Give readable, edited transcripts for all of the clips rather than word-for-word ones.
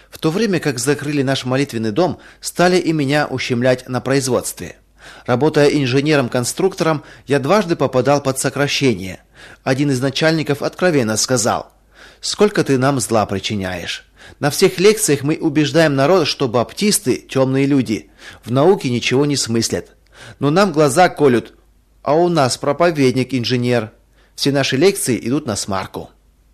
В то время как закрыли наш молитвенный дом, стали и меня ущемлять на производстве. Работая инженером-конструктором, я дважды попадал под сокращение. Один из начальников откровенно сказал: «Сколько ты нам зла причиняешь? На всех лекциях мы убеждаем народ, что баптисты – темные люди, в науке ничего не смыслят. Но нам глаза колют, а у нас проповедник-инженер. Все наши лекции идут на смарку».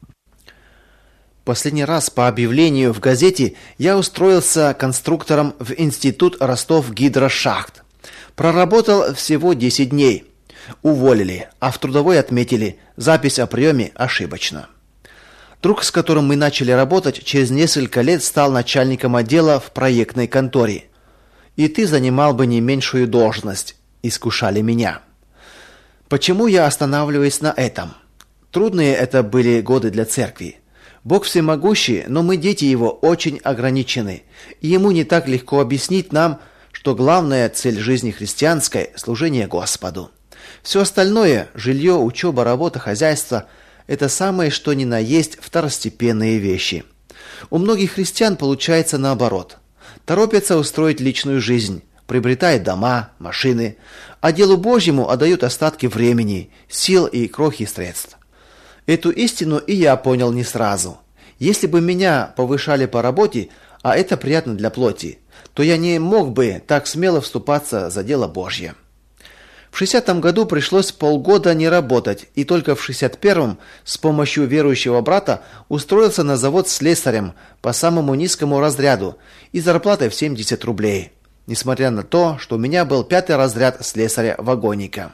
Последний раз по объявлению в газете я устроился конструктором в институт Ростов-Гидрошахт. Проработал всего 10 дней. Уволили, а в трудовой отметили: запись о приеме ошибочна. Друг, с которым мы начали работать, через несколько лет стал начальником отдела в проектной конторе. «И ты занимал бы не меньшую должность», – искушали меня. Почему я останавливаюсь на этом? Трудные это были годы для церкви. Бог всемогущий, но мы, дети Его, очень ограничены, и Ему не так легко объяснить нам, что главная цель жизни христианской – служение Господу. Все остальное – жилье, учеба, работа, хозяйство – это самое что ни на есть второстепенные вещи. У многих христиан получается наоборот. Торопятся устроить личную жизнь, приобретают дома, машины, а делу Божьему отдают остатки времени, сил и крохи средств. Эту истину и я понял не сразу. Если бы меня повышали по работе, а это приятно для плоти, то я не мог бы так смело вступаться за дело Божье. В 60-м году пришлось полгода не работать, и только в 61-м с помощью верующего брата устроился на завод слесарем по самому низкому разряду и зарплатой в 70 рублей, несмотря на то, что у меня был 5-й разряд слесаря-вагонника.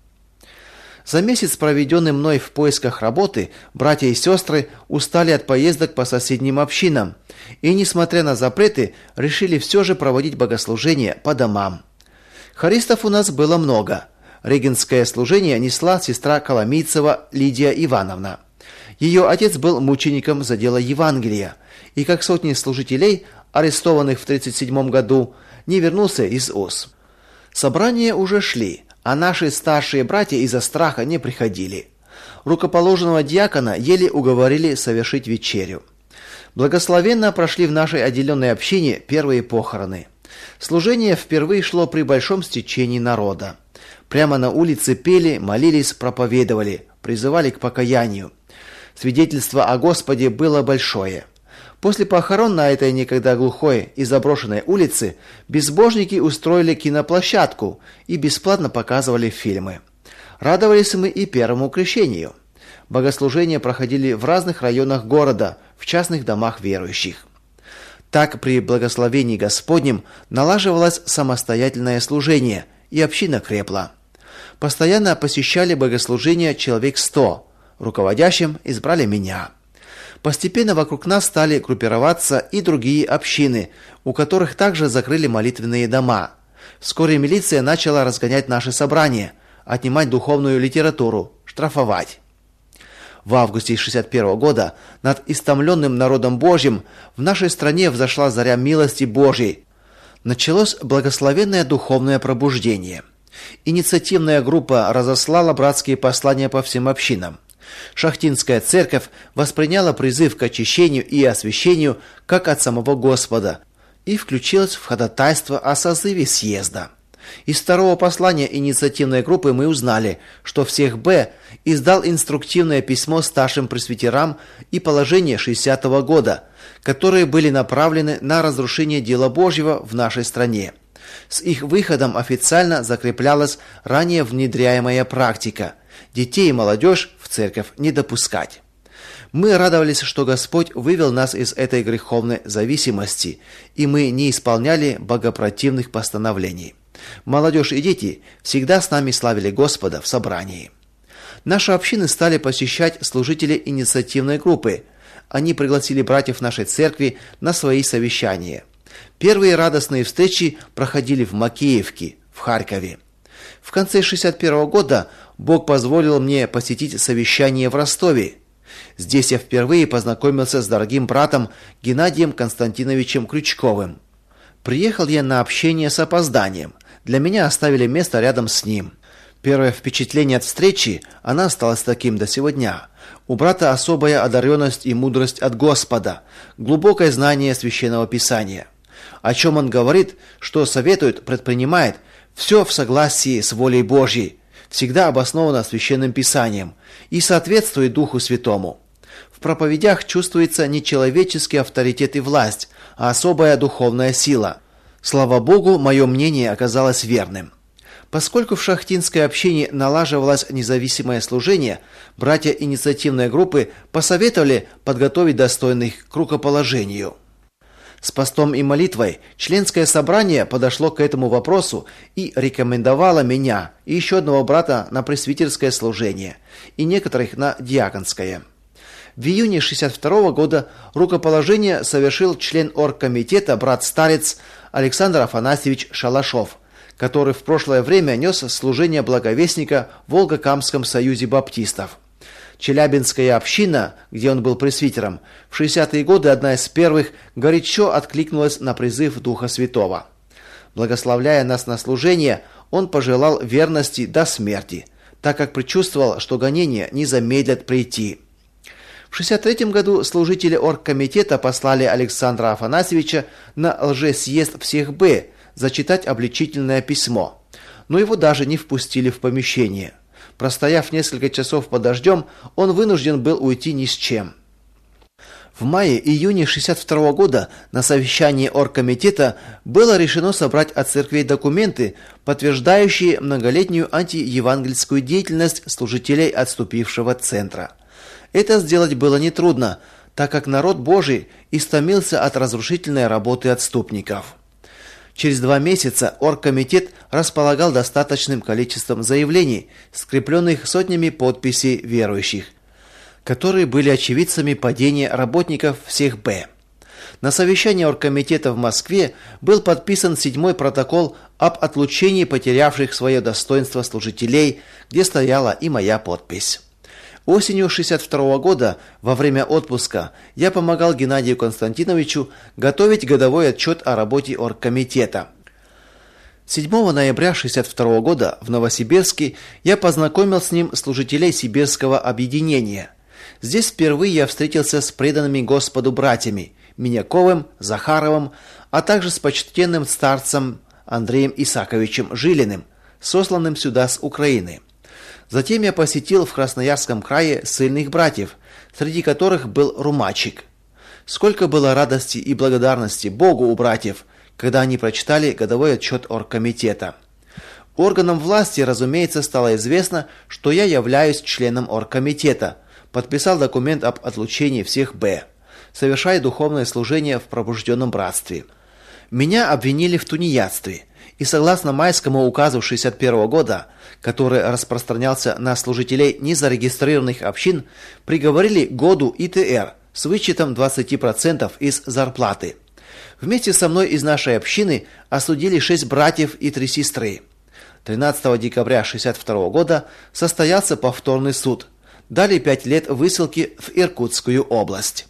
За месяц, проведенный мной в поисках работы, братья и сестры устали от поездок по соседним общинам и, несмотря на запреты, решили все же проводить богослужения по домам. Хористов у нас было много. Регенское служение несла сестра Коломийцева Лидия Ивановна. Ее отец был мучеником за дело Евангелия, и как сотни служителей, арестованных в 1937 году, не вернулся из УЗ. Собрания уже шли, а наши старшие братья из-за страха не приходили. Рукоположенного диакона еле уговорили совершить вечерю. Благословенно прошли в нашей отделенной общине первые похороны. Служение впервые шло при большом стечении народа. Прямо на улице пели, молились, проповедовали, призывали к покаянию. Свидетельство о Господе было большое. После похорон на этой некогда глухой и заброшенной улице безбожники устроили киноплощадку и бесплатно показывали фильмы. Радовались мы и первому крещению. Богослужения проходили в разных районах города, в частных домах верующих. Так при благословении Господнем налаживалось самостоятельное служение, и община крепла. Постоянно посещали богослужения человек 100. Руководящим избрали меня. Постепенно вокруг нас стали группироваться и другие общины, у которых также закрыли молитвенные дома. Вскоре милиция начала разгонять наши собрания, отнимать духовную литературу, штрафовать. В августе 1961 года над истомленным народом Божьим в нашей стране взошла заря милости Божьей. Началось благословенное духовное пробуждение. Инициативная группа разослала братские послания по всем общинам. Шахтинская церковь восприняла призыв к очищению и освящению как от самого Господа и включилась в ходатайство о созыве съезда. Из второго послания инициативной группы мы узнали, что всех Б издал инструктивное письмо старшим пресвитерам и положение 60-го года, которые были направлены на разрушение дела Божьего в нашей стране. С их выходом официально закреплялась ранее внедряемая практика – детей и молодежь в церковь не допускать. Мы радовались, что Господь вывел нас из этой греховной зависимости, и мы не исполняли богопротивных постановлений. Молодежь и дети всегда с нами славили Господа в собрании. Наши общины стали посещать служители инициативной группы. Они пригласили братьев нашей церкви на свои совещания. Первые радостные встречи проходили в Макеевке, в Харькове. В конце 1961 года Бог позволил мне посетить совещание в Ростове. Здесь я впервые познакомился с дорогим братом Геннадием Константиновичем Крючковым. Приехал я на общение с опозданием. Для меня оставили место рядом с ним. Первое впечатление от встречи, она осталась таким до сего дня. У брата особая одаренность и мудрость от Господа, глубокое знание Священного Писания. О чем он говорит, что советует, предпринимает, все в согласии с волей Божьей, всегда обосновано Священным Писанием и соответствует Духу Святому. В проповедях чувствуется не человеческий авторитет и власть, а особая духовная сила. Слава Богу, мое мнение оказалось верным. Поскольку в шахтинской общине налаживалось независимое служение, братья инициативной группы посоветовали подготовить достойных к рукоположению. С постом и молитвой членское собрание подошло к этому вопросу и рекомендовало меня и еще одного брата на пресвитерское служение и некоторых на диаконское. В июне 1962 года рукоположение совершил член оргкомитета брат-старец Александр Афанасьевич Шалашов, который в прошлое время нес служение благовестника в Волгокамском союзе баптистов. Челябинская община, где он был пресвитером, в 60-е годы одна из первых горячо откликнулась на призыв Духа Святого. Благословляя нас на служение, он пожелал верности до смерти, так как предчувствовал, что гонения не замедлят прийти. В 1963 году служители оргкомитета послали Александра Афанасьевича на лжесъезд всех Б зачитать обличительное письмо, но его даже не впустили в помещение. Простояв несколько часов под дождем, он вынужден был уйти ни с чем. В мае-июне 1962 года на совещании оргкомитета было решено собрать от церквей документы, подтверждающие многолетнюю антиевангельскую деятельность служителей отступившего центра. Это сделать было нетрудно, так как народ Божий истомился от разрушительной работы отступников. Через 2 месяца оргкомитет располагал достаточным количеством заявлений, скрепленных сотнями подписей верующих, которые были очевидцами падения работников всех Б. На совещании оргкомитета в Москве был подписан 7-й протокол об отлучении потерявших свое достоинство служителей, где стояла и моя подпись. Осенью 1962 года, во время отпуска, я помогал Геннадию Константиновичу готовить годовой отчет о работе оргкомитета. 7 ноября 1962 года в Новосибирске я познакомил с ним служителей Сибирского объединения. Здесь впервые я встретился с преданными Господу братьями Миняковым, Захаровым, а также с почтенным старцем Андреем Исаковичем Жилиным, сосланным сюда с Украины. Затем я посетил в Красноярском крае ссыльных братьев, среди которых был Румачик. Сколько было радости и благодарности Богу у братьев, когда они прочитали годовой отчет оргкомитета. Органам власти, разумеется, стало известно, что я являюсь членом оргкомитета, подписал документ об отлучении всех Б, совершая духовное служение в пробужденном братстве. Меня обвинили в тунеядстве, и согласно майскому указу 1961 года, который распространялся на служителей незарегистрированных общин, приговорили к году ИТР с вычетом 20% из зарплаты. Вместе со мной из нашей общины осудили 6 братьев и 3 сестры. 13 декабря 1962 года состоялся повторный суд. Дали 5 лет высылки в Иркутскую область.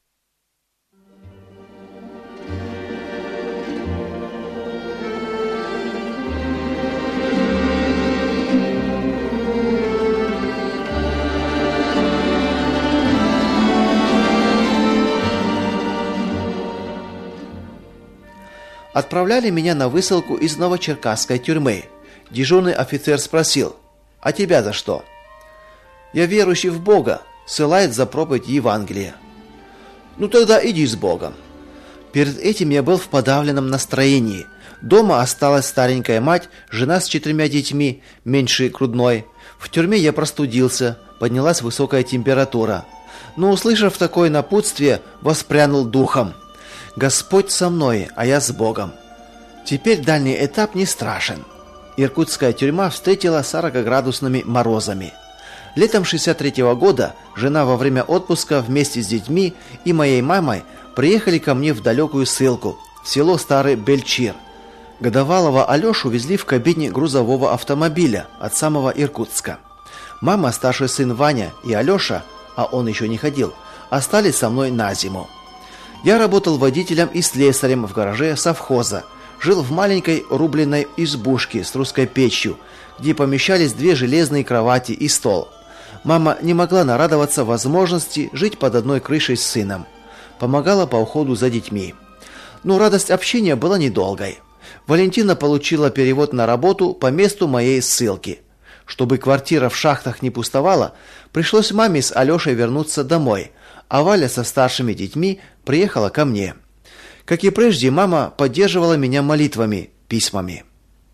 Отправляли меня на высылку из Новочеркасской тюрьмы. Дежурный офицер спросил: «А тебя за что?» «Я верующий в Бога», ссылает за проповедь Евангелия. «Ну тогда иди с Богом». Перед этим я был в подавленном настроении. Дома осталась старенькая мать, жена с 4 детьми, меньше грудной. В тюрьме я простудился, поднялась высокая температура. Но, услышав такое напутствие, воспрянул духом. Господь со мной, а я с Богом. Теперь дальний этап не страшен. Иркутская тюрьма встретила 40-градусными морозами. Летом 1963 года жена во время отпуска вместе с детьми и моей мамой приехали ко мне в далекую ссылку, в село Старый Бельчир. Годовалого Алешу везли в кабине грузового автомобиля от самого Иркутска. Мама, старший сын Ваня и Алеша, а он еще не ходил, остались со мной на зиму. Я работал водителем и слесарем в гараже совхоза, жил в маленькой рубленной избушке с русской печью, где помещались 2 железные кровати и стол. Мама не могла нарадоваться возможности жить под одной крышей с сыном. Помогала по уходу за детьми. Но радость общения была недолгой. Валентина получила перевод на работу по месту моей ссылки. Чтобы квартира в Шахтах не пустовала, пришлось маме с Алёшей вернуться домой, а Валя со старшими детьми приехала ко мне. Как и прежде, мама поддерживала меня молитвами, письмами.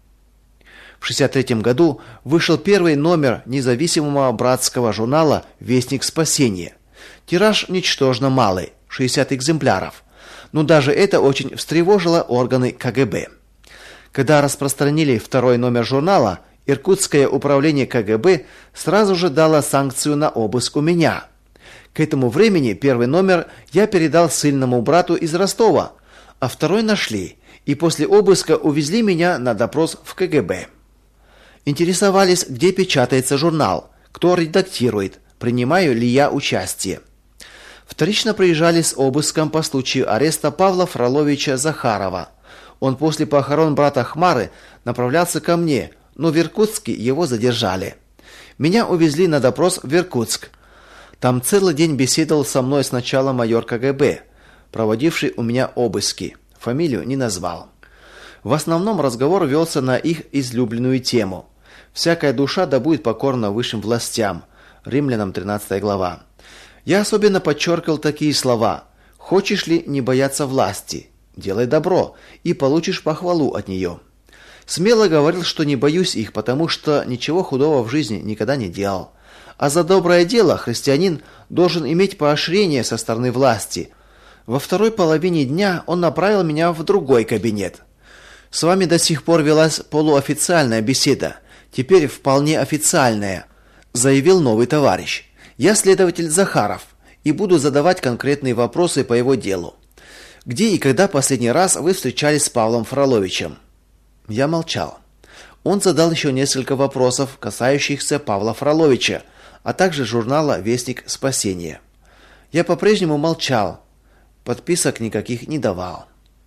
В 1963 году вышел первый номер независимого братского журнала «Вестник спасения». Тираж ничтожно малый – 60 экземпляров. Но даже это очень встревожило органы КГБ. Когда распространили второй номер журнала, Иркутское управление КГБ сразу же дало санкцию на обыск у меня. К этому времени первый номер я передал ссыльному брату из Ростова, а второй нашли, и после обыска увезли меня на допрос в КГБ. Интересовались, где печатается журнал, кто редактирует, принимаю ли я участие. Вторично приезжали с обыском по случаю ареста Павла Фроловича Захарова. Он после похорон брата Хмары направлялся ко мне, но в Иркутске его задержали. Меня увезли на допрос в Иркутск. Там целый день беседовал со мной сначала майор КГБ, проводивший у меня обыски. Фамилию не назвал. В основном разговор велся на их излюбленную тему. «Всякая душа да будет покорна высшим властям». Римлянам 13 глава. Я особенно подчеркивал такие слова: «Хочешь ли не бояться власти? Делай добро, и получишь похвалу от нее». Смело говорил, что не боюсь их, потому что ничего худого в жизни никогда не делал. А за доброе дело христианин должен иметь поощрение со стороны власти. Во второй половине дня он направил меня в другой кабинет. «С вами до сих пор велась полуофициальная беседа, теперь вполне официальная», заявил новый товарищ. «Я следователь Захаров и буду задавать конкретные вопросы по его делу. Где и когда последний раз вы встречались с Павлом Фроловичем?» Я молчал. Он задал еще несколько вопросов, касающихся Павла Фроловича, а также журнала «Вестник спасения». Я по-прежнему молчал, подписок никаких не давал.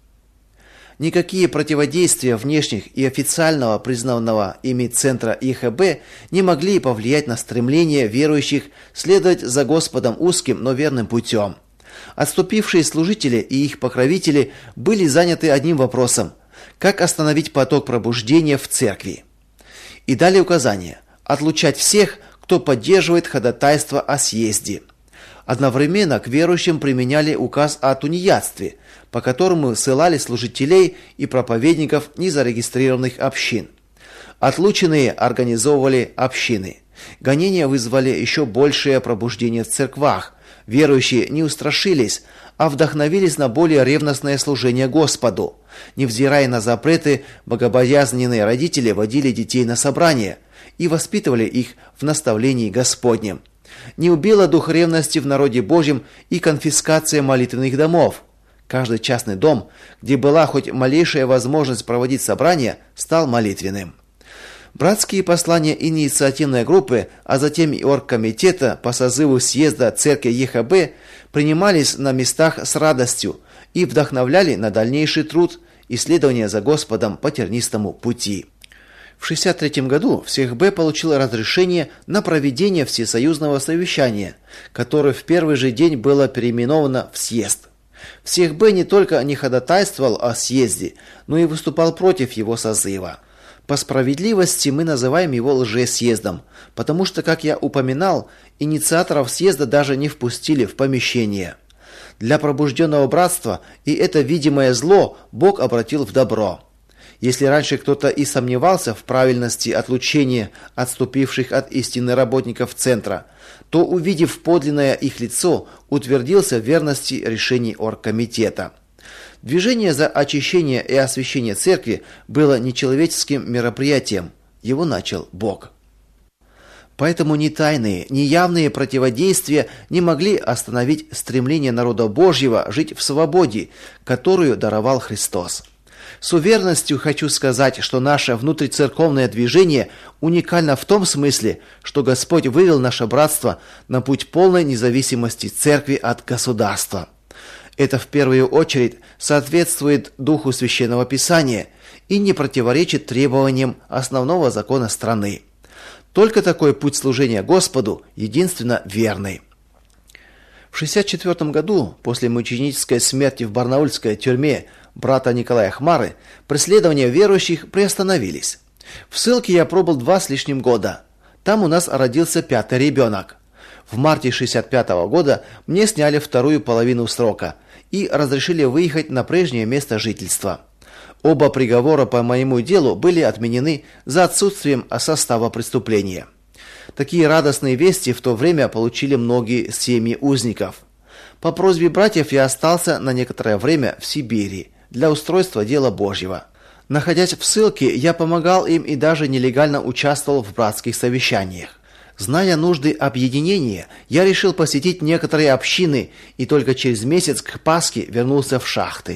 Никакие противодействия внешних и официального признанного ими центра ИХБ не могли повлиять на стремление верующих следовать за Господом узким, но верным путем. Отступившие служители и их покровители были заняты одним вопросом: как остановить поток пробуждения в церкви. И дали указание отлучать всех, кто поддерживает ходатайство о съезде. Одновременно к верующим применяли указ о тунеядстве, по которому ссылали служителей и проповедников незарегистрированных общин. Отлученные организовывали общины. Гонения вызвали еще большее пробуждение в церквах. Верующие не устрашились, а вдохновились на более ревностное служение Господу. Невзирая на запреты, богобоязненные родители водили детей на собрания и воспитывали их в наставлении Господнем. Не убила дух ревности в народе Божьем и конфискация молитвенных домов. Каждый частный дом, где была хоть малейшая возможность проводить собрания, стал молитвенным. Братские послания инициативной группы, а затем и оргкомитета по созыву съезда церкви ЕХБ принимались на местах с радостью и вдохновляли на дальнейший труд и следование за Господом по тернистому пути. В 1963 году СЕХБ получил разрешение на проведение всесоюзного совещания, которое в первый же день было переименовано в съезд. СЕХБ не только не ходатайствовал о съезде, но и выступал против его созыва. По справедливости мы называем его лжесъездом, потому что, как я упоминал, инициаторов съезда даже не впустили в помещение. Для пробужденного братства и это видимое зло Бог обратил в добро. Если раньше кто-то и сомневался в правильности отлучения отступивших от истины работников центра, то, увидев подлинное их лицо, утвердился в верности решений оргкомитета. Движение за очищение и освящение церкви было нечеловеческим мероприятием, его начал Бог. Поэтому ни тайные, ни явные противодействия не могли остановить стремление народа Божьего жить в свободе, которую даровал Христос. С уверенностью хочу сказать, что наше внутрицерковное движение уникально в том смысле, что Господь вывел наше братство на путь полной независимости церкви от государства. Это в первую очередь соответствует духу Священного Писания и не противоречит требованиям основного закона страны. Только такой путь служения Господу единственно верный. В 1964 году, после мученической смерти в барнаульской тюрьме брата Николая Хмары, преследования верующих приостановились. В ссылке я пробыл 2 с лишним года. Там у нас родился 5-й ребенок. В марте 1965 года мне сняли вторую половину срока и разрешили выехать на прежнее место жительства. Оба приговора по моему делу были отменены за отсутствием состава преступления. Такие радостные вести в то время получили многие семьи узников. По просьбе братьев я остался на некоторое время в Сибири для устройства дела Божьего. Находясь в ссылке, я помогал им и даже нелегально участвовал в братских совещаниях. Зная нужды объединения, я решил посетить некоторые общины и только через месяц к Пасхе вернулся в шахты.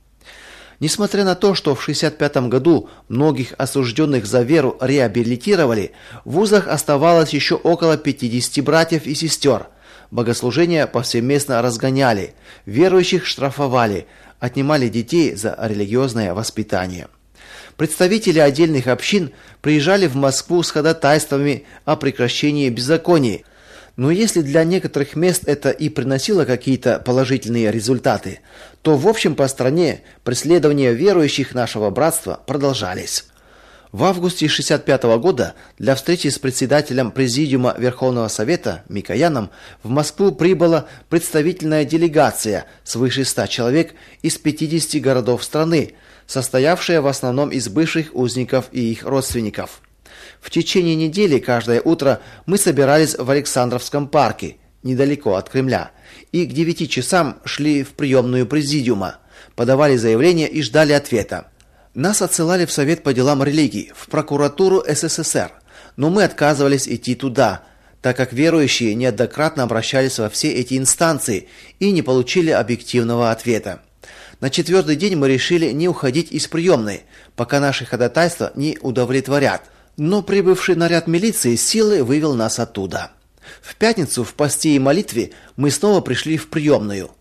Несмотря на то, что в 1965 году многих осужденных за веру реабилитировали, в вузах оставалось еще около 50 братьев и сестер. Богослужения повсеместно разгоняли, верующих штрафовали, отнимали детей за религиозное воспитание. Представители отдельных общин приезжали в Москву с ходатайствами о прекращении беззаконий. Но если для некоторых мест это и приносило какие-то положительные результаты, то в общем по стране преследования верующих нашего братства продолжались. В августе 1965 года для встречи с председателем Президиума Верховного Совета Микояном в Москву прибыла представительная делегация свыше 100 человек из 50 городов страны, состоявшая в основном из бывших узников и их родственников. В течение недели каждое утро мы собирались в Александровском парке, недалеко от Кремля, и к 9 часам шли в приемную Президиума, подавали заявления и ждали ответа. Нас отсылали в Совет по делам религий, в прокуратуру СССР, но мы отказывались идти туда, так как верующие неоднократно обращались во все эти инстанции и не получили объективного ответа. На 4-й день мы решили не уходить из приемной, пока наши ходатайства не удовлетворят. Но прибывший наряд милиции силой вывел нас оттуда. В пятницу в посте и молитве мы снова пришли в приемную.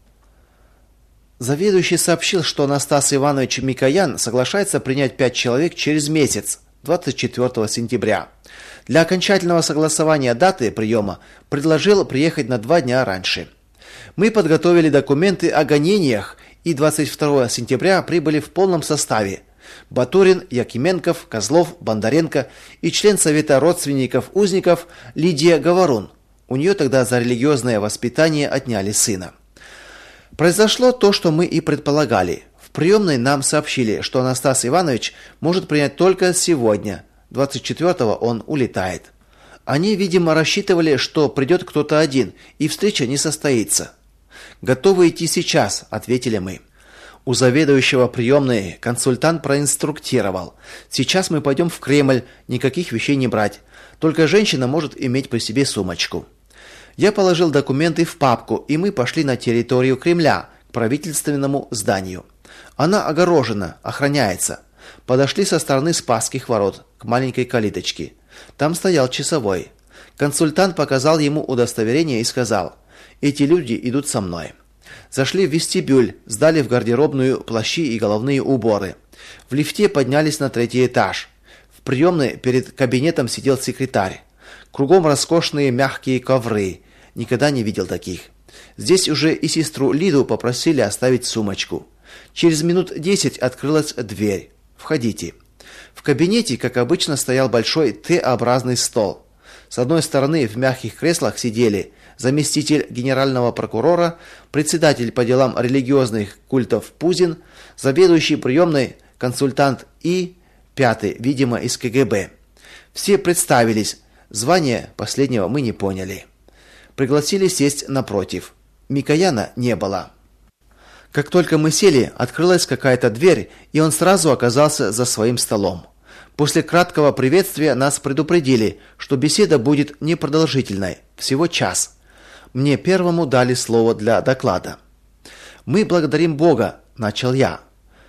Заведующий сообщил, что Анастас Иванович Микоян соглашается принять 5 человек через месяц, 24 сентября. Для окончательного согласования даты приема предложил приехать на 2 дня раньше. Мы подготовили документы о гонениях и 22 сентября прибыли в полном составе. Батурин, Якименков, Козлов, Бондаренко и член Совета родственников узников Лидия Говорун. У нее тогда за религиозное воспитание отняли сына. Произошло то, что мы и предполагали. В приемной нам сообщили, что Анастас Иванович может принять только сегодня. 24-го он улетает. Они, видимо, рассчитывали, что придет кто-то один, и встреча не состоится. «Готовы идти сейчас», — ответили мы. У заведующего приемной консультант проинструктировал. «Сейчас мы пойдем в Кремль, никаких вещей не брать. Только женщина может иметь при себе сумочку». Я положил документы в папку, и мы пошли на территорию Кремля, к правительственному зданию. Она огорожена, охраняется. Подошли со стороны Спасских ворот, к маленькой калиточке. Там стоял часовой. Консультант показал ему удостоверение и сказал: «Эти люди идут со мной». Зашли в вестибюль, сдали в гардеробную плащи и головные уборы. В лифте поднялись на 3-й этаж. В приемной перед кабинетом сидел секретарь. Кругом роскошные мягкие ковры. Никогда не видел таких. Здесь уже и сестру Лиду попросили оставить сумочку. Через минут 10 открылась дверь. «Входите». В кабинете, как обычно, стоял большой Т-образный стол. С одной стороны в мягких креслах сидели заместитель генерального прокурора, председатель по делам религиозных культов Пузин, заведующий приемной консультант и 5-й, видимо, из КГБ. Все представились, звание последнего мы не поняли. Пригласили сесть напротив. Микояна не было. Как только мы сели, открылась какая-то дверь, и он сразу оказался за своим столом. После краткого приветствия нас предупредили, что беседа будет непродолжительной, всего час. Мне первому дали слово для доклада. «Мы благодарим Бога», – начал я.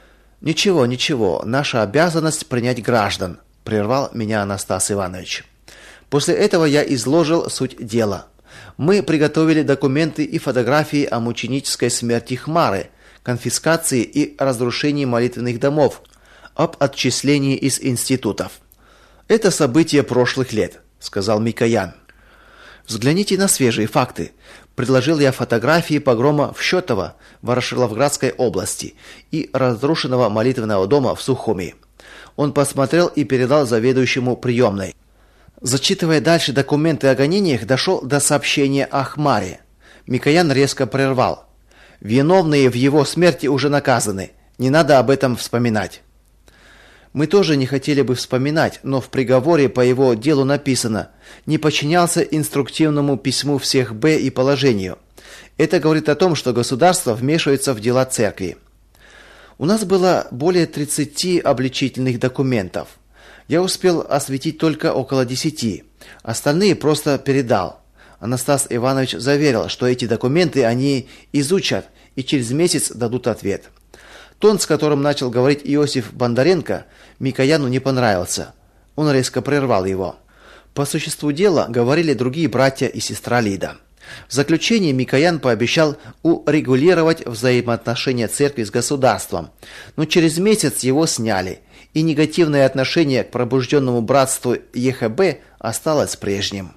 «Ничего, наша обязанность принять граждан», – прервал меня Анастас Иванович. После этого я изложил суть дела. Мы приготовили документы и фотографии о мученической смерти Хмары, конфискации и разрушении молитвенных домов, об отчислении из институтов. Это события прошлых лет, сказал Микоян. Взгляните на свежие факты. Предложил я фотографии погрома в Щетово, Ворошиловградской области, и разрушенного молитвенного дома в Сухуми. Он посмотрел и передал заведующему приемной. Зачитывая дальше документы о гонениях, дошел до сообщения о Хмаре. Микоян резко прервал. Виновные в его смерти уже наказаны. Не надо об этом вспоминать. Мы тоже не хотели бы вспоминать, но в приговоре по его делу написано: не подчинялся инструктивному письму всех Б и положению. Это говорит о том, что государство вмешивается в дела церкви. У нас было более 30 обличительных документов. Я успел осветить только около 10. Остальные просто передал. Анастас Иванович заверил, что эти документы они изучат и через месяц дадут ответ. Тон, с которым начал говорить Иосиф Бондаренко, Микояну не понравился. Он резко прервал его. По существу дела говорили другие братья и сестра Лида. В заключение Микоян пообещал урегулировать взаимоотношения церкви с государством, но через месяц его сняли, и негативное отношение к пробужденному братству ЕХБ осталось прежним.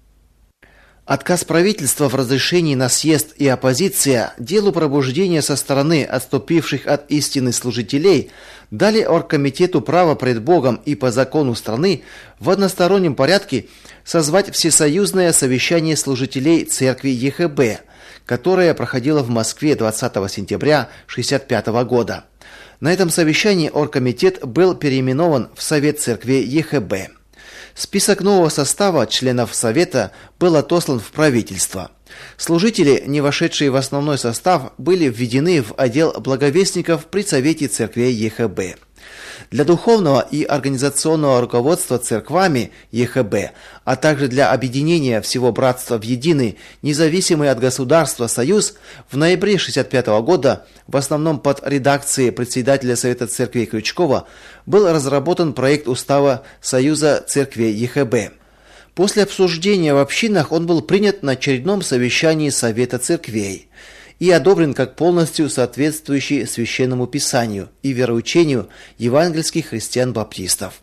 Отказ правительства в разрешении на съезд и оппозиция делу пробуждения со стороны отступивших от истины служителей дали оргкомитету право пред Богом и по закону страны в одностороннем порядке созвать всесоюзное совещание служителей церкви ЕХБ, которое проходило в Москве 20 сентября 1965 года. На этом совещании оргкомитет был переименован в Совет церквей ЕХБ. Список нового состава членов Совета был отослан в правительство. Служители, не вошедшие в основной состав, были введены в отдел благовестников при Совете церквей ЕХБ. Для духовного и организационного руководства церквами ЕХБ, а также для объединения всего братства в единый, независимый от государства союз, в ноябре 1965 года, в основном под редакцией председателя Совета церквей Крючкова, был разработан проект устава Союза церквей ЕХБ. После обсуждения в общинах он был принят на очередном совещании Совета церквей и одобрен как полностью соответствующий Священному Писанию и вероучению евангельских христиан-баптистов.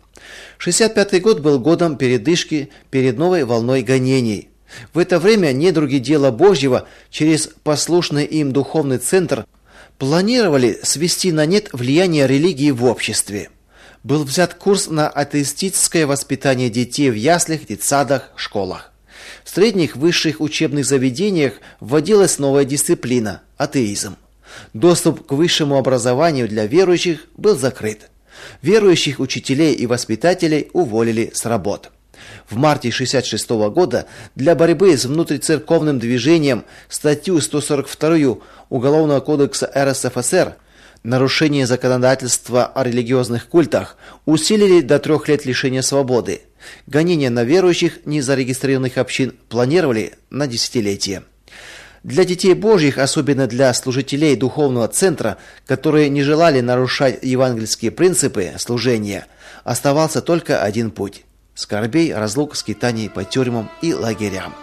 1965 год был годом передышки перед новой волной гонений. В это время недруги дела Божьего через послушный им духовный центр планировали свести на нет влияние религии в обществе. Был взят курс на атеистическое воспитание детей в яслях, детсадах, школах. В средних высших учебных заведениях вводилась новая дисциплина – атеизм. Доступ к высшему образованию для верующих был закрыт. Верующих учителей и воспитателей уволили с работ. В марте 1966 года для борьбы с внутрицерковным движением статью 142 Уголовного кодекса РСФСР «Нарушение законодательства о религиозных культах» усилили до 3 лет лишения свободы. Гонения на верующих незарегистрированных общин планировали на десятилетие. Для детей Божьих, особенно для служителей духовного центра, которые не желали нарушать евангельские принципы служения, оставался только один путь – скорбей, разлук, скитаний по тюрьмам и лагерям.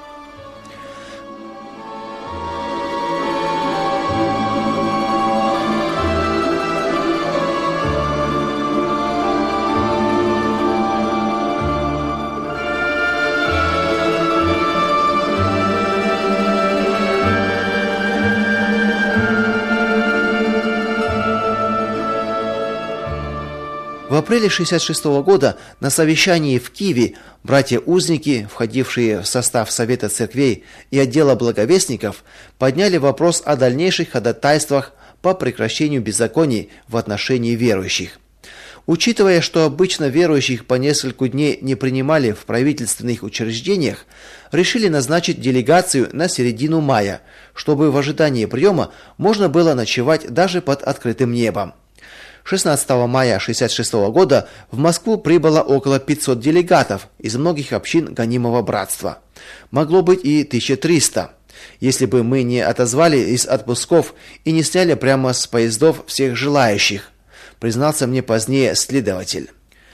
В апреле 1966 года на совещании в Киеве братья-узники, входившие в состав Совета церквей и отдела благовестников, подняли вопрос о дальнейших ходатайствах по прекращению беззаконий в отношении верующих. Учитывая, что обычно верующих по несколько дней не принимали в правительственных учреждениях, решили назначить делегацию на середину мая, чтобы в ожидании приема можно было ночевать даже под открытым небом. 16 мая 1966 года в Москву прибыло около 500 делегатов из многих общин гонимого братства. Могло быть и 1300, если бы мы не отозвали из отпусков и не сняли прямо с поездов всех желающих, признался мне позднее следователь.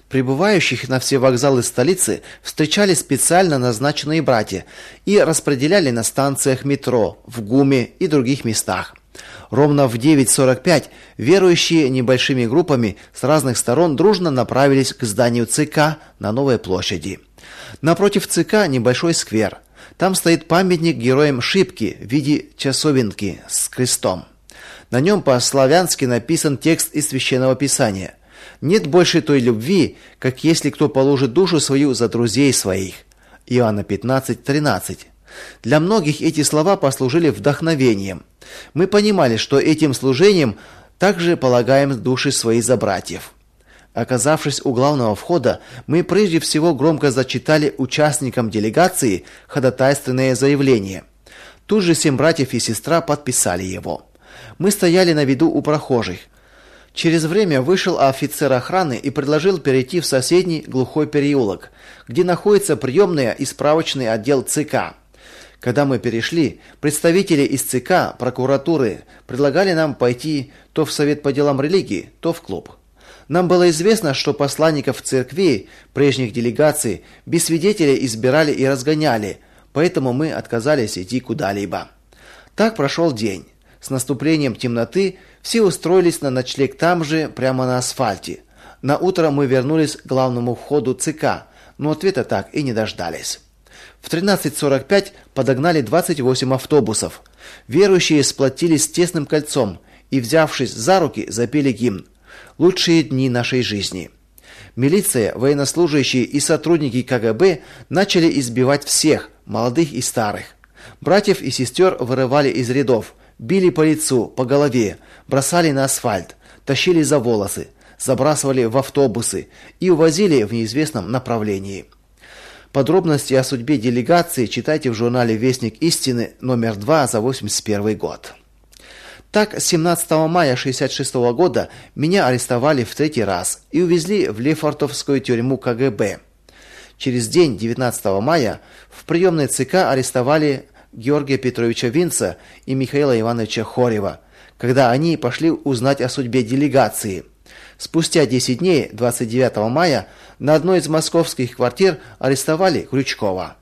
Прибывающих на все вокзалы столицы встречали специально назначенные братья и распределяли на станциях метро, в ГУМе и других местах. Ровно в 9:45 верующие небольшими группами с разных сторон дружно направились к зданию ЦК на Новой площади. Напротив ЦК небольшой сквер. Там стоит памятник героям Шипки в виде часовенки с крестом. На нем по-славянски написан текст из Священного Писания: «Нет больше той любви, как если кто положит душу свою за друзей своих». Иоанна 15:13. Для многих эти слова послужили вдохновением. Мы понимали, что этим служением также полагаем души свои за братьев. Оказавшись у главного входа, мы прежде всего громко зачитали участникам делегации ходатайственное заявление. Тут же 7 братьев и сестра подписали его. Мы стояли на виду у прохожих. Через время вышел офицер охраны и предложил перейти в соседний глухой переулок, где находится приемная и справочный отдел ЦК. Когда мы перешли, представители из ЦК, прокуратуры предлагали нам пойти то в Совет по делам религии, то в клуб. Нам было известно, что посланников церквей, прежних делегаций, без свидетелей избирали и разгоняли, поэтому мы отказались идти куда-либо. Так прошел день. С наступлением темноты все устроились на ночлег там же, прямо на асфальте. На утро мы вернулись к главному входу ЦК, но ответа так и не дождались. В 13:45 подогнали 28 автобусов. Верующие сплотились тесным кольцом и, взявшись за руки, запели гимн «Лучшие дни нашей жизни». Милиция, военнослужащие и сотрудники КГБ начали избивать всех, молодых и старых. Братьев и сестер вырывали из рядов, били по лицу, по голове, бросали на асфальт, тащили за волосы, забрасывали в автобусы и увозили в неизвестном направлении. Подробности о судьбе делегации читайте в журнале «Вестник истины» номер 2 за 1981 год. Так, 17 мая 1966 года меня арестовали в 3-й раз и увезли в Лефортовскую тюрьму КГБ. Через день, 19 мая, в приемной ЦК арестовали Георгия Петровича Винца и Михаила Ивановича Хорева, когда они пошли узнать о судьбе делегации. Спустя 10 дней, 29 мая, на одной из московских квартир арестовали Крючкова.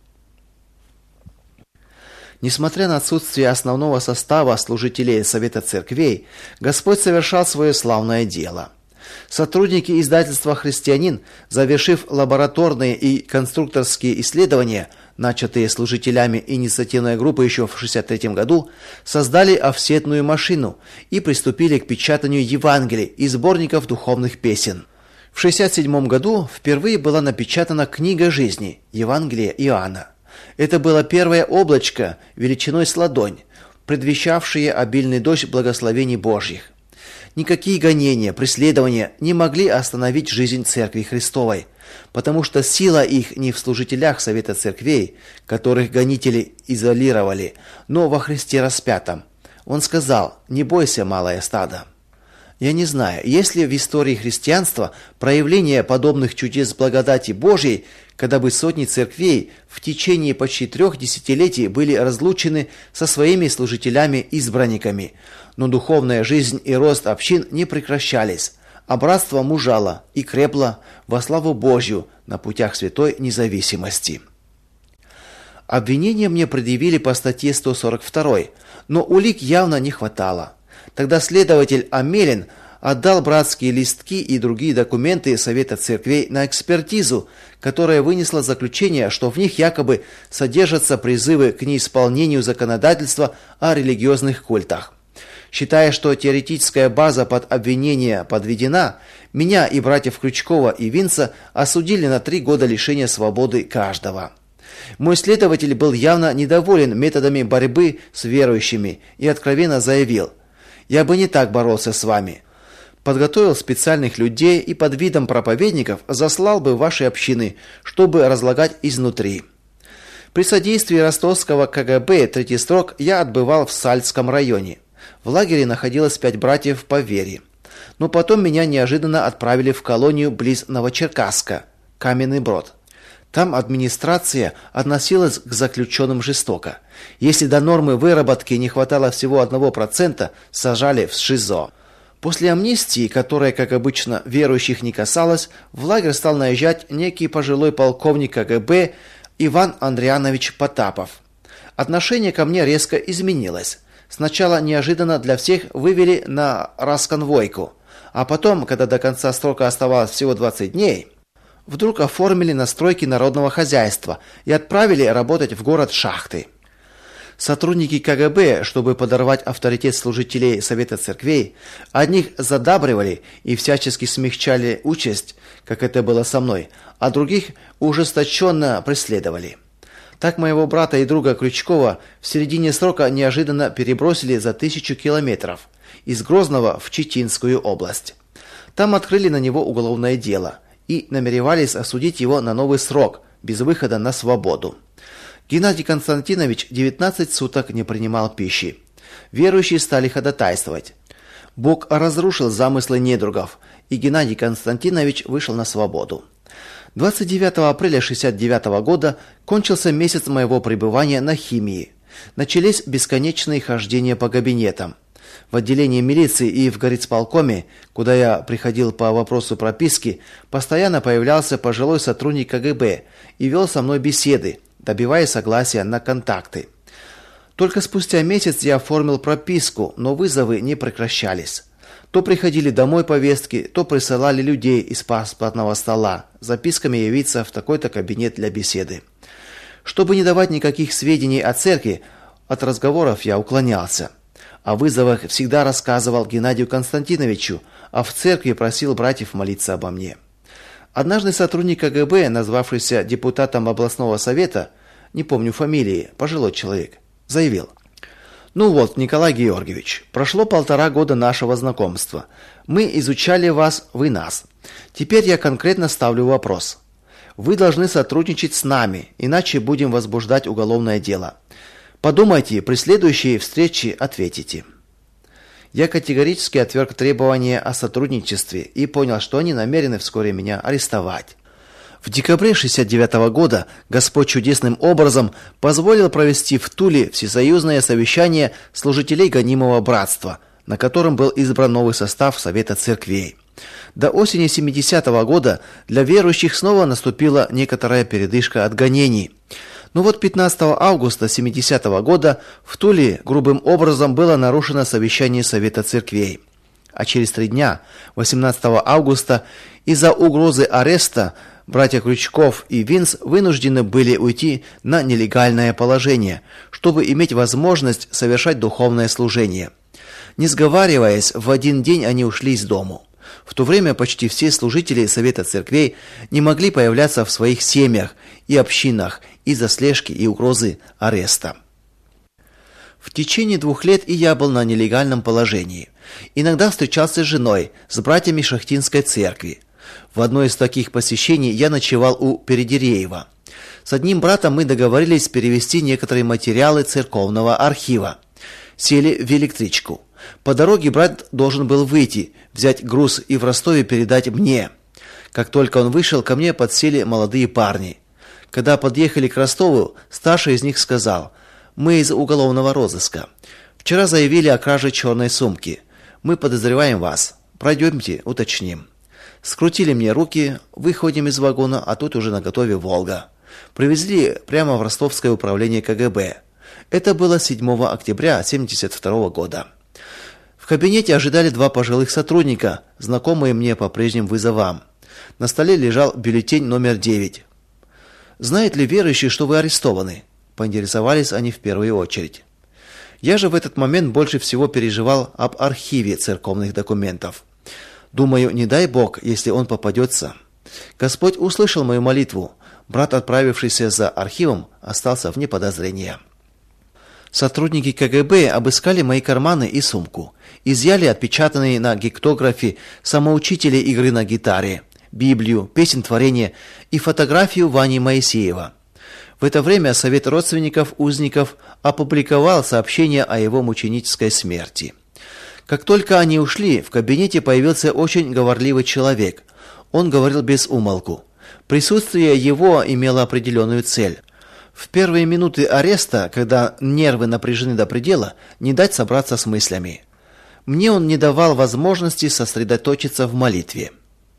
Несмотря на отсутствие основного состава служителей Совета Церквей, Господь совершал свое славное дело. Сотрудники издательства «Христианин», завершив лабораторные и конструкторские исследования, начатые служителями инициативной группы еще в 1963 году, создали офсетную машину и приступили к печатанию Евангелий и сборников духовных песен. В 1967 году впервые была напечатана книга жизни Евангелие Иоанна. Это было первое облачко величиной с ладонь, предвещавшее обильный дождь благословений Божьих. Никакие гонения, преследования не могли остановить жизнь Церкви Христовой, потому что сила их не в служителях Совета Церквей, которых гонители изолировали, но во Христе распятом. Он сказал: «Не бойся, малое стадо». Я не знаю, есть ли в истории христианства проявление подобных чудес благодати Божьей, когда бы сотни церквей в течение почти 3 десятилетий были разлучены со своими служителями-избранниками, но духовная жизнь и рост общин не прекращались, а братство мужало и крепло во славу Божью на путях святой независимости. Обвинение мне предъявили по статье 142, но улик явно не хватало. Тогда следователь Амелин отдал братские листки и другие документы Совета Церквей на экспертизу, которая вынесла заключение, что в них якобы содержатся призывы к неисполнению законодательства о религиозных культах. Считая, что теоретическая база под обвинение подведена, меня и братьев Крючкова и Винца осудили на 3 года лишения свободы каждого. Мой следователь был явно недоволен методами борьбы с верующими и откровенно заявил: «Я бы не так боролся с вами. Подготовил специальных людей и под видом проповедников заслал бы в ваши общины, чтобы разлагать изнутри». При содействии ростовского КГБ 3-й срок я отбывал в Сальском районе. В лагере находилось 5 братьев по вере. Но потом меня неожиданно отправили в колонию близ Новочеркасска, Каменный Брод. Там администрация относилась к заключенным жестоко. Если до нормы выработки не хватало всего 1%, сажали в ШИЗО. После амнистии, которая, как обычно, верующих не касалась, в лагерь стал наезжать некий пожилой полковник КГБ Иван Андрианович Потапов. Отношение ко мне резко изменилось. Сначала неожиданно для всех вывели на расконвойку, а потом, когда до конца срока оставалось всего 20 дней, вдруг оформили на стройки народного хозяйства и отправили работать в город Шахты. Сотрудники КГБ, чтобы подорвать авторитет служителей Совета Церквей, одних задабривали и всячески смягчали участь, как это было со мной, а других ужесточенно преследовали. Так моего брата и друга Крючкова в середине срока неожиданно перебросили за 1000 километров из Грозного в Читинскую область. Там открыли на него уголовное дело и намеревались осудить его на новый срок без выхода на свободу. Геннадий Константинович 19 суток не принимал пищи. Верующие стали ходатайствовать. Бог разрушил замыслы недругов, и Геннадий Константинович вышел на свободу. 29 апреля 1969 года кончился месяц моего пребывания на химии. Начались бесконечные хождения по кабинетам. В отделении милиции и в горисполкоме, куда я приходил по вопросу прописки, постоянно появлялся пожилой сотрудник КГБ и вел со мной беседы, добиваясь согласия на контакты. Только спустя месяц я оформил прописку, но вызовы не прекращались. То приходили домой повестки, то присылали людей из паспортного стола с записками явиться в такой-то кабинет для беседы. Чтобы не давать никаких сведений о церкви, от разговоров я уклонялся. О вызовах всегда рассказывал Геннадию Константиновичу, а в церкви просил братьев молиться обо мне. Однажды сотрудник КГБ, назвавшийся депутатом областного совета, не помню фамилии, пожилой человек, заявил: «Ну вот, Николай Георгиевич, прошло 1,5 года нашего знакомства. Мы изучали вас, вы нас. Теперь я конкретно ставлю вопрос. Вы должны сотрудничать с нами, иначе будем возбуждать уголовное дело. Подумайте, при следующей встрече ответите». Я категорически отверг требования о сотрудничестве и понял, что они намерены вскоре меня арестовать. В декабре 1969 года Господь чудесным образом позволил провести в Туле всесоюзное совещание служителей гонимого братства, на котором был избран новый состав Совета Церквей. До осени 1970 года для верующих снова наступила некоторая передышка от гонений. Но вот 15 августа 1970 года в Туле грубым образом было нарушено совещание Совета Церквей. А через 3 дня, 18 августа, из-за угрозы ареста братья Крючков и Винс вынуждены были уйти на нелегальное положение, чтобы иметь возможность совершать духовное служение. Не сговариваясь, в один день они ушли из дому. В то время почти все служители Совета Церквей не могли появляться в своих семьях и общинах из-за слежки и угрозы ареста. В течение 2 лет и я был на нелегальном положении. Иногда встречался с женой, с братьями Шахтинской церкви. В одно из таких посещений я ночевал у Передереева. С одним братом мы договорились перевести некоторые материалы церковного архива. Сели в электричку. По дороге брат должен был выйти, взять груз и в Ростове передать мне. Как только он вышел, ко мне подсели молодые парни. Когда подъехали к Ростову, старший из них сказал: «Мы из уголовного розыска. Вчера заявили о краже черной сумки. Мы подозреваем вас. Пройдемте, уточним». Скрутили мне руки, выходим из вагона, а тут уже наготове «Волга». Привезли прямо в Ростовское управление КГБ. Это было 7 октября 1972 года. В кабинете ожидали 2 пожилых сотрудника, знакомые мне по прежним вызовам. На столе лежал бюллетень номер 9. «Знает ли верующий, что вы арестованы?» – поинтересовались они в первую очередь. Я же в этот момент больше всего переживал об архиве церковных документов. Думаю, не дай Бог, если он попадется. Господь услышал мою молитву. Брат, отправившийся за архивом, остался вне подозрения. Сотрудники КГБ обыскали мои карманы и сумку, изъяли отпечатанные на гектографе самоучители игры на гитаре, Библию, песен творения и фотографию Вани Моисеева. В это время Совет родственников узников опубликовал сообщение о его мученической смерти. Как только они ушли, в кабинете появился очень говорливый человек. Он говорил без умолку. Присутствие его имело определенную цель. В первые минуты ареста, когда нервы напряжены до предела, не дать собраться с мыслями. Мне он не давал возможности сосредоточиться в молитве.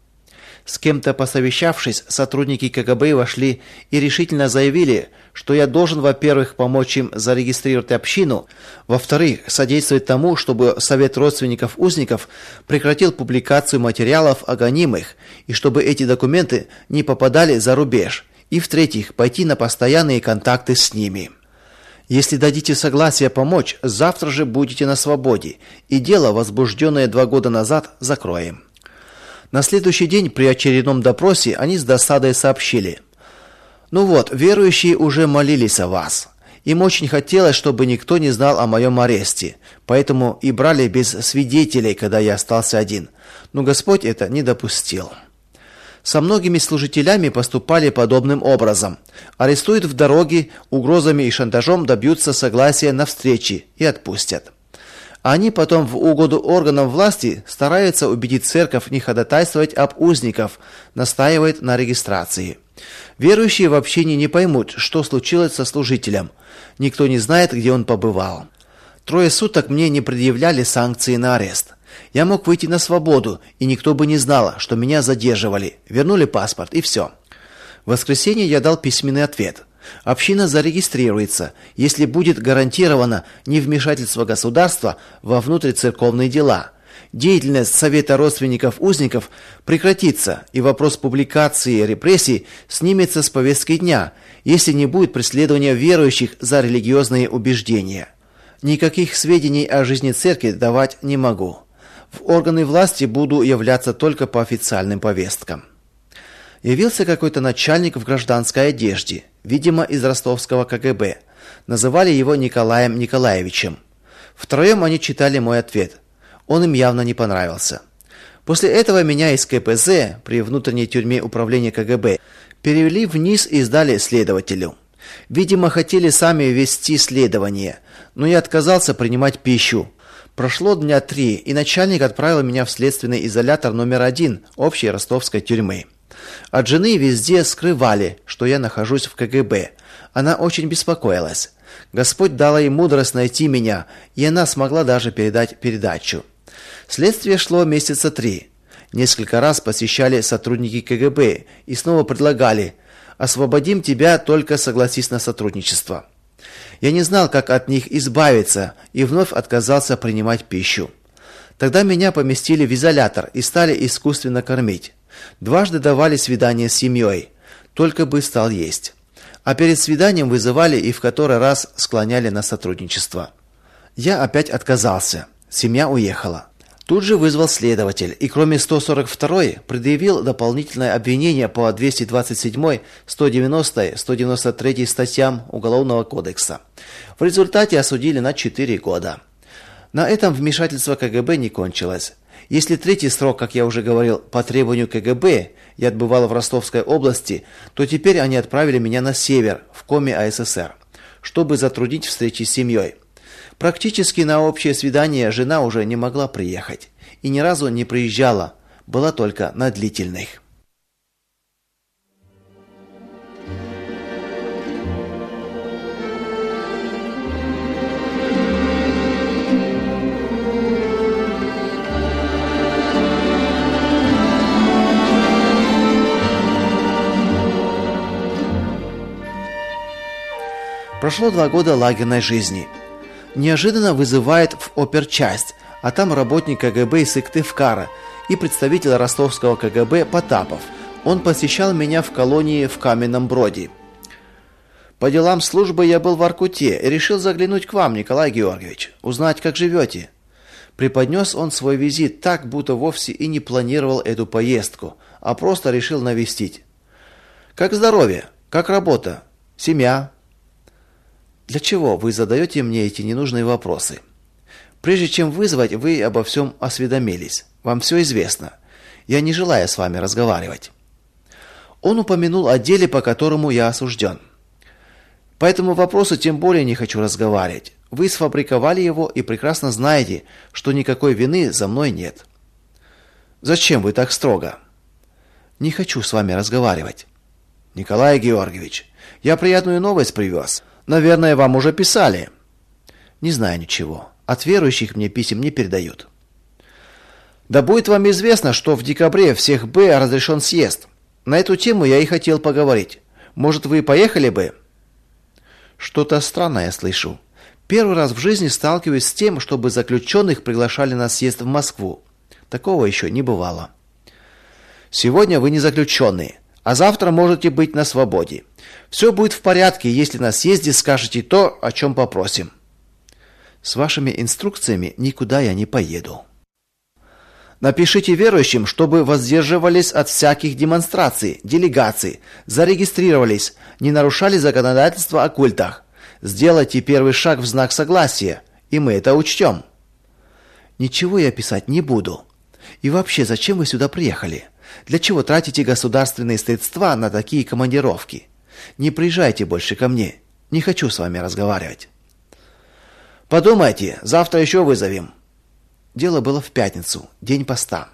С кем-то посовещавшись, сотрудники КГБ вошли и решительно заявили, что я должен, во-первых, помочь им зарегистрировать общину, во-вторых, содействовать тому, чтобы Совет родственников узников прекратил публикацию материалов о гонимых, и чтобы эти документы не попадали за рубеж, и, в-третьих, пойти на постоянные контакты с ними. Если дадите согласие помочь, завтра же будете на свободе, и дело, возбужденное 2 года назад, закроем. На следующий день при очередном допросе они с досадой сообщили: «Ну вот, верующие уже молились о вас. Им очень хотелось, чтобы никто не знал о моем аресте, поэтому и брали без свидетелей, когда я остался один. Но Господь это не допустил». Со многими служителями поступали подобным образом. Арестуют в дороге, угрозами и шантажом добьются согласия на встречи и отпустят. Они потом в угоду органам власти стараются убедить церковь не ходатайствовать об узников, настаивают на регистрации. Верующие в общине не поймут, что случилось со служителем. Никто не знает, где он побывал. 3 суток мне не предъявляли санкции на арест. Я мог выйти на свободу, и никто бы не знал, что меня задерживали. Вернули паспорт, и все. В воскресенье я дал письменный ответ. Община зарегистрируется, если будет гарантировано невмешательство государства во внутрицерковные дела. Деятельность Совета родственников узников прекратится, и вопрос публикации и репрессий снимется с повестки дня, если не будет преследования верующих за религиозные убеждения. Никаких сведений о жизни церкви давать не могу. В органы власти буду являться только по официальным повесткам. Явился какой-то начальник в гражданской одежде, видимо, из ростовского КГБ. Называли его Николаем Николаевичем. Втроем они читали мой ответ. Он им явно не понравился. После этого меня из КПЗ при внутренней тюрьме управления КГБ перевели вниз и сдали следователю. Видимо, хотели сами вести следование, но я отказался принимать пищу. Прошло дня 3, и начальник отправил меня в следственный изолятор номер 1 общей ростовской тюрьмы. От жены везде скрывали, что я нахожусь в КГБ. Она очень беспокоилась. Господь дал ей мудрость найти меня, и она смогла даже передать передачу. Следствие шло месяца 3. Несколько раз посещали сотрудники КГБ и снова предлагали: «Освободим тебя, только согласись на сотрудничество». Я не знал, как от них избавиться, и вновь отказался принимать пищу. Тогда меня поместили в изолятор и стали искусственно кормить. Дважды давали свидание с семьей, только бы стал есть. А перед свиданием вызывали и в который раз склоняли на сотрудничество. Я опять отказался. Семья уехала. Тут же вызвал следователь, и кроме 142-й предъявил дополнительное обвинение по 227-й, 190-й, 193-й статьям Уголовного кодекса. В результате осудили на 4 года. На этом вмешательство КГБ не кончилось. Если 3-й срок, как я уже говорил, по требованию КГБ, я отбывал в Ростовской области, то теперь они отправили меня на север, в Коми АССР, чтобы затруднить встречи с семьей. Практически на общее свидание жена уже не могла приехать и ни разу не приезжала, была только на длительных. Прошло 2 года лагерной жизни. Неожиданно вызывает в оперчасть, а там работник КГБ из Сыктывкара и представитель ростовского КГБ Потапов. Он посещал меня в колонии в Каменном Броде. По делам службы я был в Воркуте и решил заглянуть к вам, Николай Георгиевич, узнать, как живете. Преподнес он свой визит так, будто вовсе и не планировал эту поездку, а просто решил навестить. Как здоровье? Как работа? Семья? Для чего вы задаете мне эти ненужные вопросы? Прежде чем вызвать, вы обо всем осведомились. Вам все известно. Я не желаю с вами разговаривать. Он упомянул о деле, по которому я осужден. По этому вопросу тем более не хочу разговаривать. Вы сфабриковали его и прекрасно знаете, что никакой вины за мной нет. Зачем вы так строго? Не хочу с вами разговаривать. Николай Георгиевич, я приятную новость привез. Наверное, вам уже писали. Не знаю ничего. От верующих мне писем не передают. Да будет вам известно, что в декабре всех Б разрешен съезд. На эту тему я и хотел поговорить. Может, вы поехали бы? Что-то странное слышу. Первый раз в жизни сталкиваюсь с тем, чтобы заключенных приглашали на съезд в Москву. Такого еще не бывало. Сегодня вы не заключенный, а завтра можете быть на свободе. Все будет в порядке, если на съезде скажете то, о чем попросим. С вашими инструкциями никуда я не поеду. Напишите верующим, чтобы воздерживались от всяких демонстраций, делегаций, зарегистрировались, не нарушали законодательство о культах. Сделайте первый шаг в знак согласия, и мы это учтем. Ничего я писать не буду. И вообще, зачем вы сюда приехали? Для чего тратите государственные средства на такие командировки? Не приезжайте больше ко мне. Не хочу с вами разговаривать. Подумайте, завтра еще вызовем. Дело было в пятницу, день поста.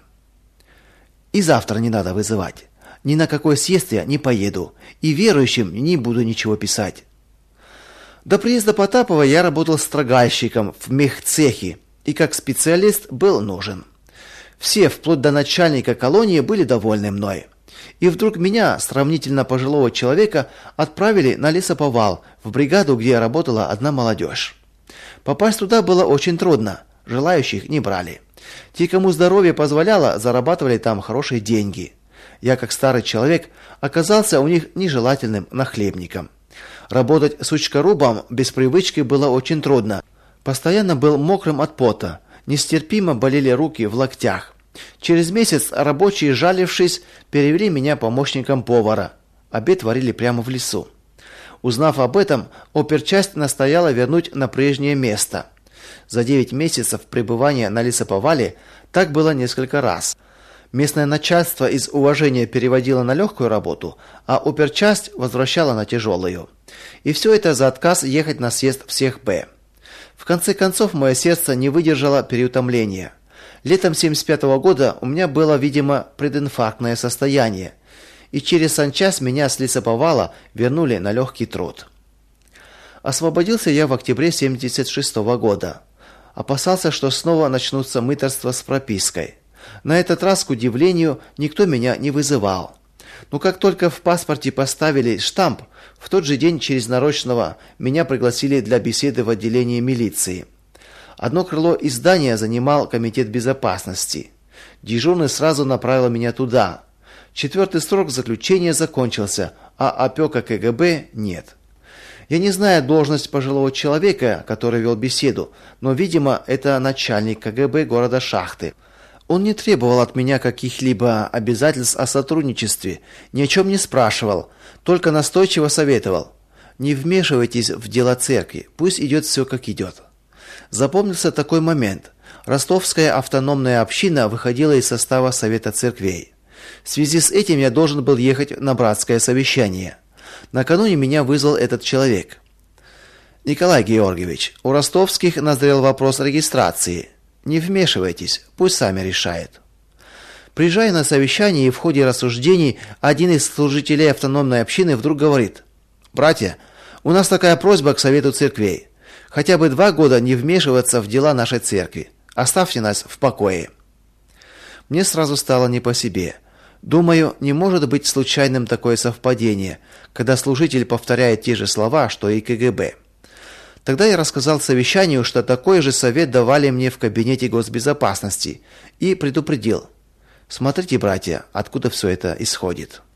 И завтра не надо вызывать. Ни на какой съезд я не поеду, и верующим не буду ничего писать. До приезда Потапова я работал строгальщиком в мехцехе, и как специалист был нужен. Все, вплоть до начальника колонии, были довольны мной. И вдруг меня, сравнительно пожилого человека, отправили на лесоповал, в бригаду, где работала одна молодежь. Попасть туда было очень трудно. Желающих не брали. Те, кому здоровье позволяло, зарабатывали там хорошие деньги. Я, как старый человек, оказался у них нежелательным нахлебником. Работать сучкорубом без привычки было очень трудно. Постоянно был мокрым от пота. Нестерпимо болели руки в локтях. Через месяц рабочие, жалившись, перевели меня помощником повара. Обед варили прямо в лесу. Узнав об этом, оперчасть настояла вернуть на прежнее место. За 9 месяцев пребывания на лесоповале так было несколько раз. Местное начальство из уважения переводило на легкую работу, а оперчасть возвращала на тяжелую. И все это за отказ ехать на съезд всех Б. В конце концов, мое сердце не выдержало переутомления. Летом 1975 года у меня было, видимо, прединфарктное состояние, и через санчас меня с лесоповала вернули на легкий труд. Освободился я в октябре 1976 года. Опасался, что снова начнутся мытарства с пропиской. На этот раз, к удивлению, никто меня не вызывал. Но как только в паспорте поставили штамп, в тот же день через нарочного меня пригласили для беседы в отделение милиции. Одно крыло из здания занимал комитет безопасности. Дежурный сразу направил меня туда. 4-й срок заключения закончился, а опека КГБ нет. Я не знаю должность пожилого человека, который вел беседу, но, видимо, это начальник КГБ города Шахты. Он не требовал от меня каких-либо обязательств о сотрудничестве, ни о чем не спрашивал, только настойчиво советовал: не вмешивайтесь в дела церкви, пусть идет все как идет. Запомнился такой момент. Ростовская автономная община выходила из состава Совета церквей. В связи с этим я должен был ехать на братское совещание. Накануне меня вызвал этот человек. Николай Георгиевич, у ростовских назрел вопрос регистрации. Не вмешивайтесь, пусть сами решают. Приезжая на совещание, и в ходе рассуждений один из служителей автономной общины вдруг говорит: «Братья, у нас такая просьба к Совету церквей. Хотя бы 2 года не вмешиваться в дела нашей церкви. Оставьте нас в покое». Мне сразу стало не по себе. Думаю, не может быть случайным такое совпадение, когда служитель повторяет те же слова, что и КГБ. Тогда я рассказал совещанию, что такой же совет давали мне в кабинете госбезопасности, и предупредил: «Смотрите, братья, откуда все это исходит».